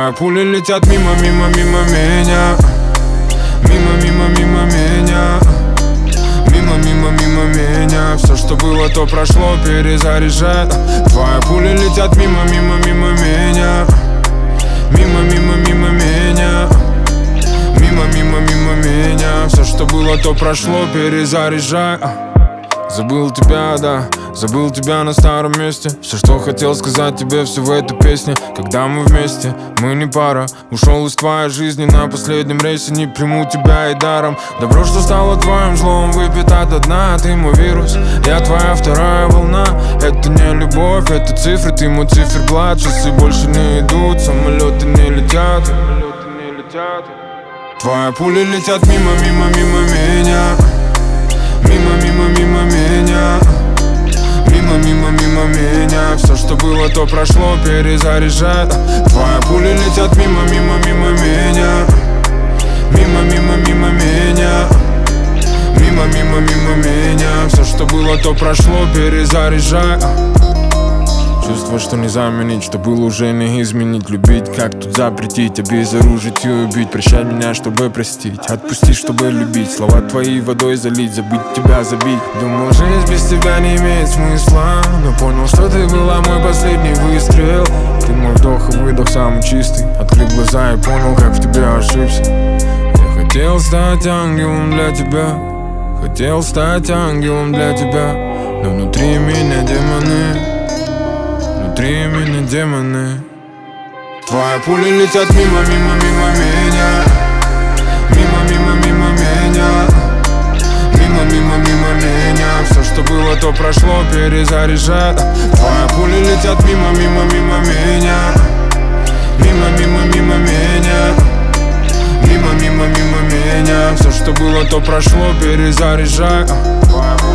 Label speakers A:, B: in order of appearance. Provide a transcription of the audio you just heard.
A: Твои пули летят мимо, мимо, мимо меня. Мимо, мимо, мимо меня. Мимо, мимо, мимо меня. Все, что было, то прошло, перезаряжай. Твои пули летят мимо, мимо, мимо меня. Мимо, мимо, мимо меня. Мимо, мимо, мимо меня. Все, что было, то прошло, перезаряжай. Забыл тебя, да, забыл тебя на старом месте. Все, что хотел сказать тебе, все в этой песне. Когда мы вместе, мы не пара. Ушел из твоей жизни на последнем рейсе. Не приму тебя и даром. Добро, что стало твоим злом, выпито до дна. Ты мой вирус, я твоя вторая волна. Это не любовь, это цифры, ты мой циферблат. Часы больше не идут, самолеты не летят. Твои пули летят мимо, мимо, мимо меня. Мимо, мимо, мимо меня. Мимо, мимо, мимо меня. Все, что было, то прошло, перезаряжай. Твои пули летят мимо, мимо, мимо меня. Мимо, мимо, мимо меня. Мимо, мимо, мимо меня. Все, что было, то прошло, перезаряжай. Чувство, что не заменить, что было уже не изменить. Любить, как тут запретить, обезоружить и убить. Прощай меня, чтобы простить, отпусти, чтобы любить. Слова твои водой залить, забыть тебя, забить. Думал, жизнь без тебя не имеет смысла, но понял, что ты была мой последний выстрел. Ты мой вдох и выдох самый чистый. Открыл глаза и понял, как в тебе ошибся. Я хотел стать ангелом для тебя. Хотел стать ангелом для тебя. Но внутри меня демоны. Внутри меня демоны. Твои пули летят мимо, мимо, мимо меня. Мимо, мимо, мимо меня. Мимо, мимо, мимо меня. Все, что было, то прошло, перезаряжай. Твои пули летят мимо, мимо, мимо меня. Мимо, мимо, мимо меня. Мимо, мимо, мимо меня. Все, что было, то прошло, перезаряжай.